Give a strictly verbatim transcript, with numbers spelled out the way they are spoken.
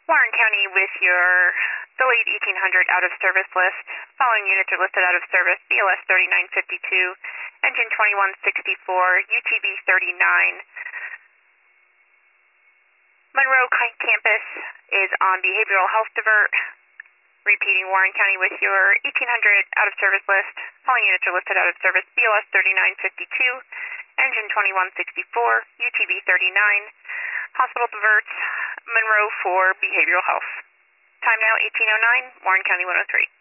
Warren County with your delayed eighteen hundred out of service list. Following units are listed out of service: B L S thirty-nine fifty-two, engine twenty-one sixty-four, U T V thirty-nine. Monroe Campus is on behavioral health divert. Repeating, Warren County with your eighteen hundred out of service list. Following units are listed out of service: B L S thirty-nine fifty-two, engine twenty-one sixty-four, U T V thirty-nine. Hospital diverts, Monroe for behavioral health. Time now eighteen oh nine, Warren County one oh three.